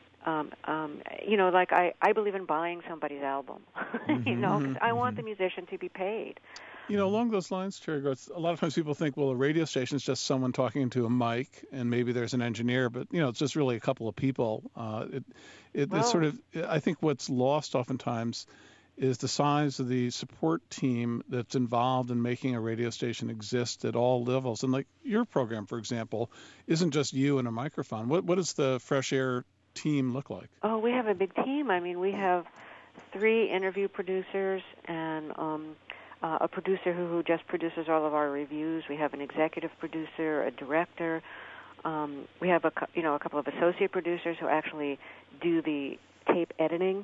Like I believe in buying somebody's album, because I want the musician to be paid. Along those lines, Terry Gross, a lot of times people think, well, a radio station is just someone talking into a mic, and maybe there's an engineer, but, it's just really a couple of people. It's sort of, I think what's lost oftentimes is the size of the support team that's involved in making a radio station exist at all levels. And like your program, for example, isn't just you and a microphone. What does the Fresh Air team look like? Oh, we have a big team. I mean, we have 3 interview producers and a producer who just produces all of our reviews. We have an executive producer, a director. We have a couple of associate producers who actually do the tape editing.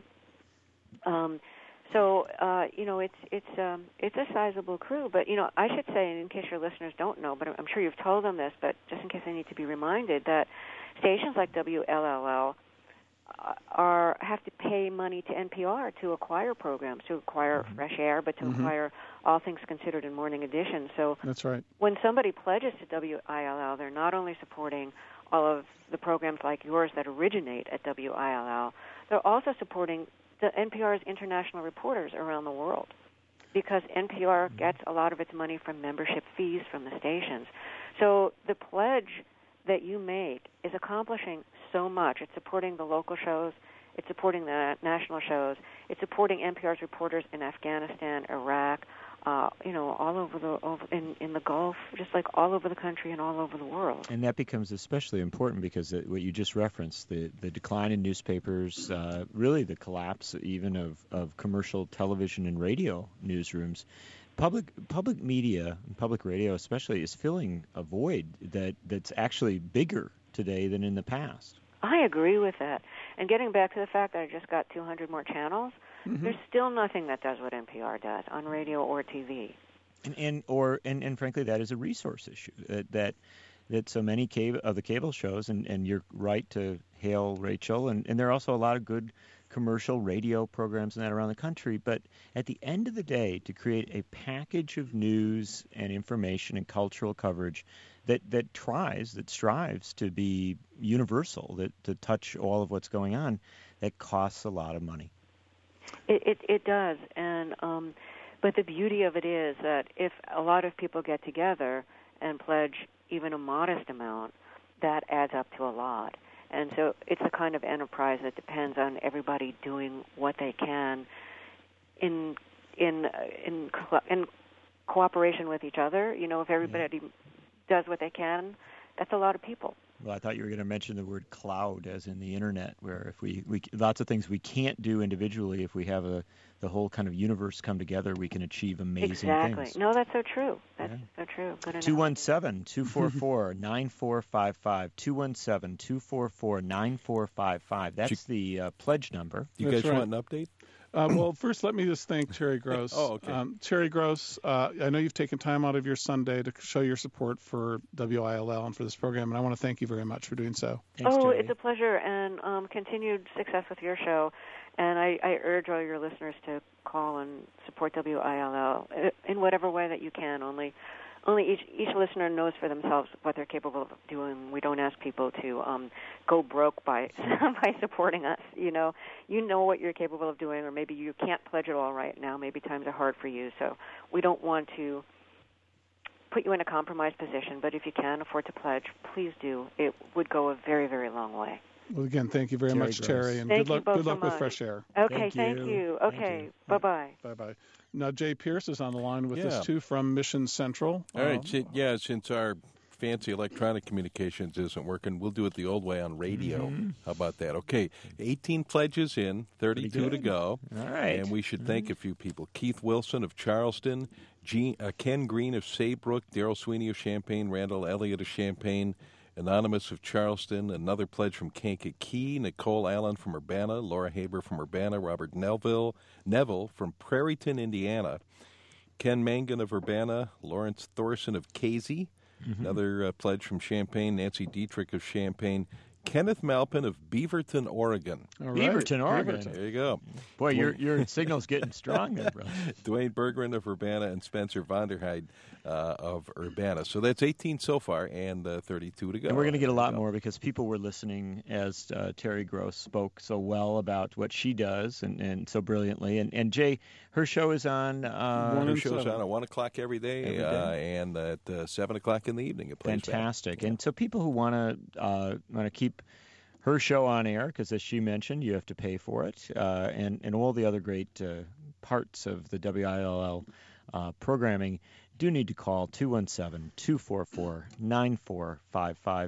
It's a sizable crew. But I should say, in case your listeners don't know, but I'm sure you've told them this, but just in case they need to be reminded, that stations like WLLL have to pay money to NPR to acquire programs, to acquire Fresh Air, but to acquire All Things Considered and Morning Edition. So that's right. When somebody pledges to WILL, they're not only supporting all of the programs like yours that originate at WILL, they're also supporting the NPR's international reporters around the world, because NPR gets a lot of its money from membership fees from the stations. So the pledge that you make is accomplishing so much. It's supporting the local shows. It's supporting the national shows. It's supporting NPR's reporters in Afghanistan, Iraq, all over in the Gulf, just like all over the country and all over the world. And that becomes especially important because what you just referenced, the decline in newspapers, really the collapse even of commercial television and radio newsrooms. Public media and public radio especially is filling a void that's actually bigger today than in the past. I agree with that. And getting back to the fact that I just got 200 more channels, there's still nothing that does what NPR does on radio or TV. And frankly, that is a resource issue that so many of the cable shows, and you're right to hail Rachel, and there are also a lot of good commercial radio programs and that around the country. But at the end of the day, to create a package of news and information and cultural coverage that strives to be universal, to touch all of what's going on, that costs a lot of money. It does, and but the beauty of it is that if a lot of people get together and pledge even a modest amount, that adds up to a lot. And so it's a kind of enterprise that depends on everybody doing what they can in cooperation with each other. If everybody does what they can, that's a lot of people. Well, I thought you were going to mention the word cloud, as in the internet, where if we lots of things we can't do individually, if we have the whole kind of universe come together, we can achieve amazing things. Exactly. No, that's so true. That's so true. 217-244-9455. 217-244-9455. That's the pledge number. You guys want an update? Well, first, let me just thank Terry Gross. Oh, okay. Terry Gross, I know you've taken time out of your Sunday to show your support for WILL and for this program, and I want to thank you very much for doing so. Thanks, Terry. It's a pleasure, and continued success with your show. And I urge all your listeners to call and support WILL in whatever way that you can. Only each listener knows for themselves what they're capable of doing. We don't ask people to go broke by supporting us. You know what you're capable of doing, or maybe you can't pledge at all right now. Maybe times are hard for you, so we don't want to put you in a compromised position. But if you can afford to pledge, please do. It would go a very, very long way. Well, again, thank you very much, Terry, and good luck with Fresh Air. Okay, thank you. Okay, bye-bye. Bye-bye. Now, Jay Pierce is on the line with us, too, from Mission Central. All right, since our fancy electronic communications isn't working, we'll do it the old way on radio. Mm-hmm. How about that? Okay, 18 pledges in, 32 to go. All right. And we should thank a few people. Keith Wilson of Charleston, Ken Green of Saybrook, Daryl Sweeney of Champaign, Randall Elliott of Champaign, Anonymous of Charleston, another pledge from Kankakee, Nicole Allen from Urbana, Laura Haber from Urbana, Robert Neville from Prairieton, Indiana, Ken Mangan of Urbana, Lawrence Thorson of Casey, another pledge from Champaign, Nancy Dietrich of Champaign, Kenneth Malpin of Beaverton, Oregon. All right. Beaverton, Oregon. There you go. Boy, your signal's getting strong there, bro. Dwayne Berggren of Urbana and Spencer Vonderheide of Urbana. So that's 18 so far and 32 to go. And we're going to get a lot more because people were listening as Terry Gross spoke so well about what she does and so brilliantly. And Jay, her show is on... her show's on at 1 o'clock every day. And at 7 o'clock in the evening. It plays fantastic. back. And so people who want to keep her show on air, because as she mentioned, you have to pay for it, and all the other great parts of the WILL programming, do need to call 217-244-9455,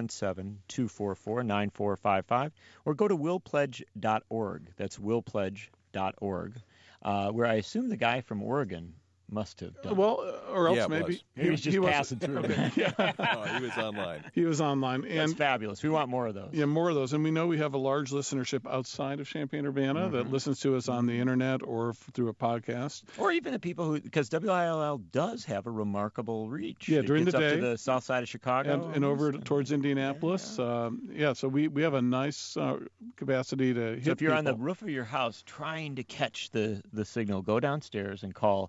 217-244-9455, or go to willpledge.org. That's willpledge.org, where I assume the guy from Oregon must have done. Well, or else maybe he was just passing through. Okay. No, he was online. He was online. And that's fabulous. We want more of those. Yeah, more of those. And we know we have a large listenership outside of Champaign-Urbana that listens to us on the internet or through a podcast. Or even the people who, because WILL does have a remarkable reach. Yeah, during the day. Up to the south side of Chicago. And over towards Indianapolis. So we have a nice capacity to hit people. So if you're on the roof of your house trying to catch the signal, go downstairs and call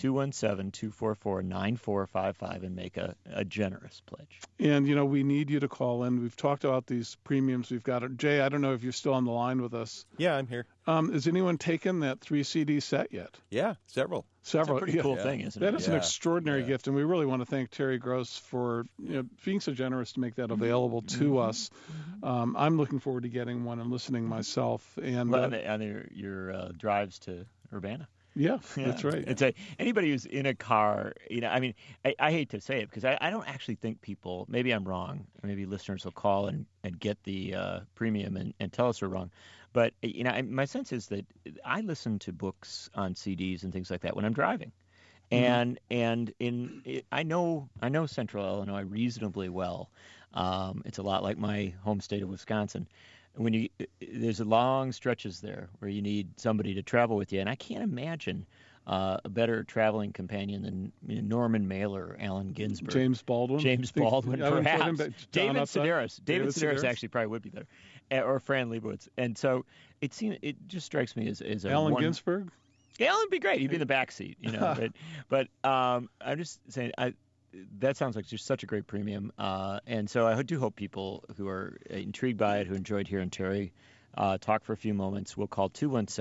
217-244-9455 and make a generous pledge. And, we need you to call in. We've talked about these premiums we've got. Jay, I don't know if you're still on the line with us. Yeah, I'm here. Has anyone taken that 3 CD set yet? Yeah, several. It's a pretty cool thing, isn't it? That is an extraordinary gift, and we really want to thank Terry Gross for being so generous to make that available to us. I'm looking forward to getting one and listeing myself. And on your drives to Urbana. Yeah, that's right. It's anybody who's in a car, I hate to say it because I don't actually think people, maybe I'm wrong, maybe listeners will call and get the premium and tell us we're wrong. But, my sense is that I listen to books on CDs and things like that when I'm driving. And I know Central Illinois reasonably well. It's a lot like my home state of Wisconsin. There's long stretches there where you need somebody to travel with you, and I can't imagine a better traveling companion than Norman Mailer or Allen Ginsberg. James Baldwin, perhaps. David Sedaris actually probably would be better, or Fran Lebowitz. And so it just strikes me as a Allen Ginsberg. Allen would be great. He'd be in the back seat, But I'm just saying. That sounds like just such a great premium. And so I do hope people who are intrigued by it, who enjoyed hearing Terry talk for a few moments, will call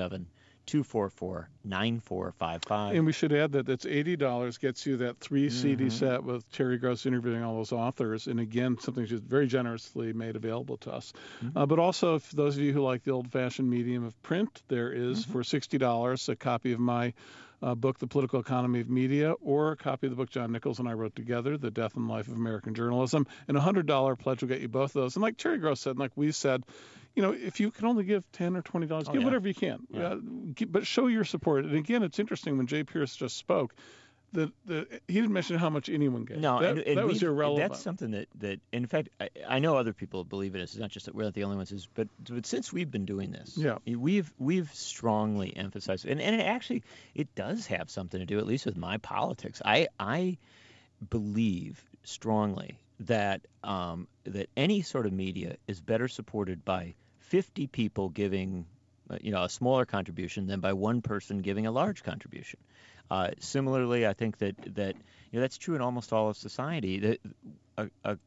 217-244-9455. And we should add that that's $80, gets you that 3 CD set with Terry Gross interviewing all those authors. And again, something just very generously made available to us. But also, for those of you who like the old-fashioned medium of print, there is for $60 a copy of my book, The Political Economy of Media, or a copy of the book John Nichols and I wrote together, The Death and Life of American Journalism. And a $100 pledge will get you both of those. And like Terry Gross said, and like we said, if you can only give $10 or $20, give whatever you can. Yeah. But show your support. And again, it's interesting when Jay Pierce just spoke, he didn't mention how much anyone gave. No, that was irrelevant. That's something that in fact, I know other people believe in this. It's not just that we're not the only ones. But since we've been doing this, we've strongly emphasized, and actually it does have something to do, at least with my politics. I believe strongly that that any sort of media is better supported by 50 people giving a smaller contribution than by one person giving a large contribution. Similarly, I think that that's true in almost all of society. That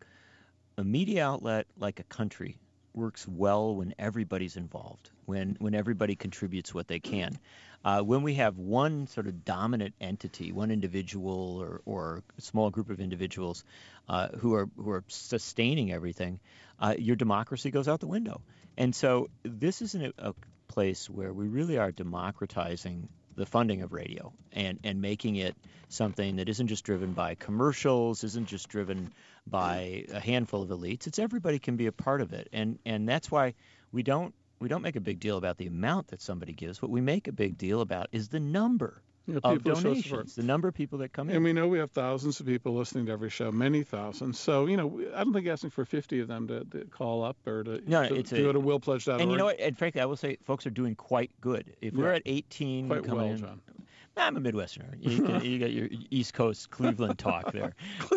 a media outlet like a country works well when everybody's involved, when everybody contributes what they can. When we have one sort of dominant entity, one individual or a small group of individuals who are sustaining everything, your democracy goes out the window. And so this isn't a place where we really are democratizing the funding of radio and making it something that isn't just driven by commercials, isn't just driven by a handful of elites. It's everybody can be a part of it. And that's why we don't make a big deal about the amount that somebody gives. What we make a big deal about is the number of donations, the number of people that come in. And we know we have thousands of people listening to every show, many thousands. So, I don't think asking for 50 of them to call up or to go to willpledge.org. And you know what? And frankly, I will say folks are doing quite good. If we're at 18 quite coming well, in, John. I'm a Midwesterner. You got your East Coast Cleveland talk there.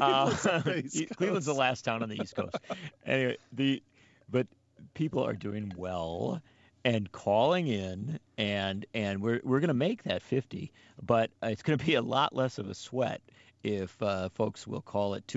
Cleveland's the last town on the East Coast. Anyway, but people are doing well and calling in, and we're going to make that 50, but it's going to be a lot less of a sweat if folks will call it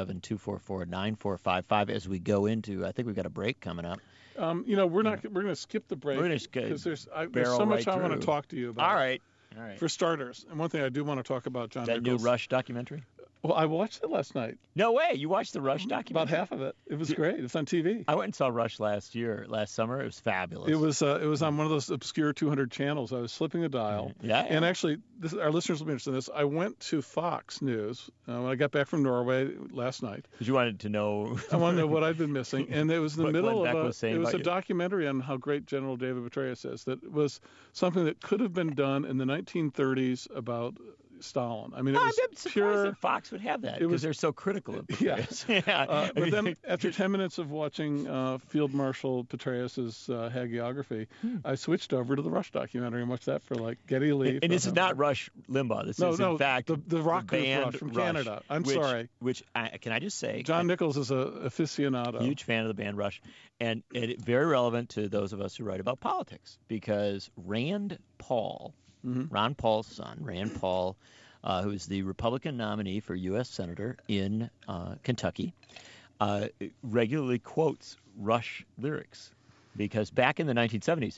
217-244-9455 as we go into. I think we've got a break coming up. We're going to skip the break because there's so much I want to talk to you about. All right. For starters, and one thing I do want to talk about, John Nichols. That new Rush documentary? Well, I watched it last night. No way! You watched the Rush documentary? About half of it. It was great. It's on TV. I went and saw Rush last summer. It was fabulous. It was on one of those obscure 200 channels. I was flipping the dial. Yeah. And actually, our listeners will be interested in this. I went to Fox News when I got back from Norway last night. Because you wanted to know. I wanted to know what I'd been missing, and it was in the middle of a documentary on how great General David Petraeus is. That was something that could have been done in the 1930s about Stalin. I mean, it was I'm surprised that Fox would have that because they're so critical of Petraeus. Yeah. But then after 10 minutes of watching Field Marshal Petraeus's hagiography, I switched over to the Rush documentary and watched that for Getty Lee. And this is not Rush Limbaugh. This is, in fact, the rock band Rush from Canada. I'm sorry. Can I just say? John Nichols is an aficionado. Huge fan of the band Rush. And very relevant to those of us who write about politics because Rand Paul, Ron Paul's son, Rand Paul, who is the Republican nominee for U.S. Senator in Kentucky, regularly quotes Rush lyrics. Because back in the 1970s,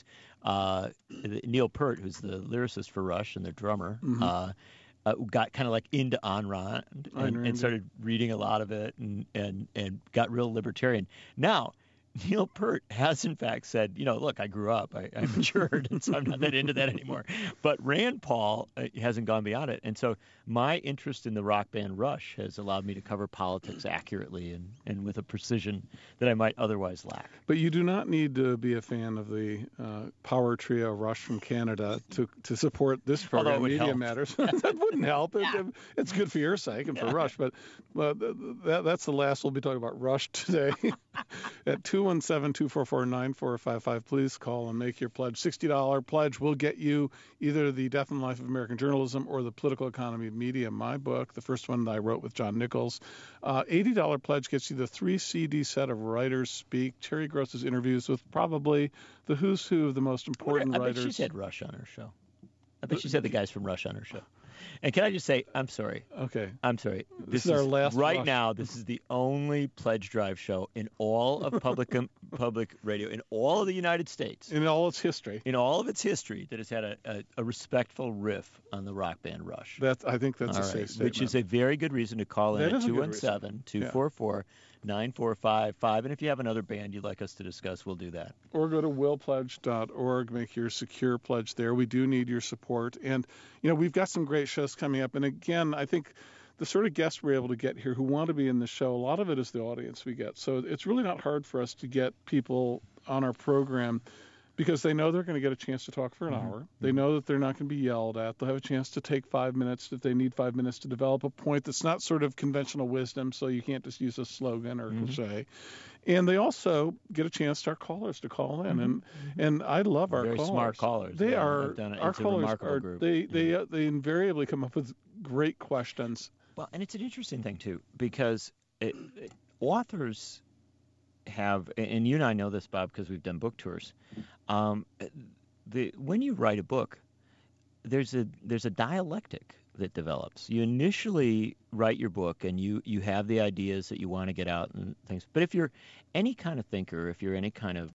Neil Peart, who's the lyricist for Rush and their drummer, got kind of into Ayn Rand and started reading a lot of it and got real libertarian. Now, Neil Peart has, in fact, said, look, I grew up. I matured, and so I'm not that into that anymore. But Rand Paul hasn't gone beyond it. And so my interest in the rock band Rush has allowed me to cover politics accurately and with a precision that I might otherwise lack. But you do not need to be a fan of the power trio Rush from Canada to support this program, Media Matters. That wouldn't help. It's good for your sake and for Rush. But that's the last we'll be talking about Rush today. At 217-244-9455, please call and make your pledge. $60 pledge will get you either The Death and Life of American Journalism or The Political Economy of Media, my book, the first one that I wrote with John Nichols. $80 pledge gets you the 3-CD set of Writers Speak, Terry Gross's interviews with probably the who's who of the most important writers. I bet she's had Rush on her show. I bet she's had the guys from Rush on her show. And can I just say, I'm sorry. Okay. I'm sorry. This is our last right rush. now. This is the only pledge drive show in all of public radio in all of the United States. In all its history. In all of its history, that has had a respectful riff on the rock band Rush. I think that's a safe statement. Which is a very good reason to call in at 217-244-9455. And if you have another band you'd like us to discuss, we'll do that. Or go to willpledge.org, make your secure pledge there. We do need your support. And, we've got some great shows coming up. And again, I think the sort of guests we're able to get here who want to be in the show, a lot of it is the audience we get. So it's really not hard for us to get people on our program because they know they're going to get a chance to talk for an hour. They know that they're not going to be yelled at. They'll have a chance to take 5 minutes if they need 5 minutes to develop a point that's not sort of conventional wisdom, so you can't just use a slogan or cliche. And they also get a chance to our callers to call in, and I love our very callers. Smart callers. They are. Our callers are. Group. They invariably come up with great questions. Well, and it's an interesting thing too because authors have, and you and I know this, Bob, because we've done book tours. When you write a book, there's a dialectic that develops. You initially write your book and you have the ideas that you want to get out and things. But if you're any kind of thinker, if you're any kind of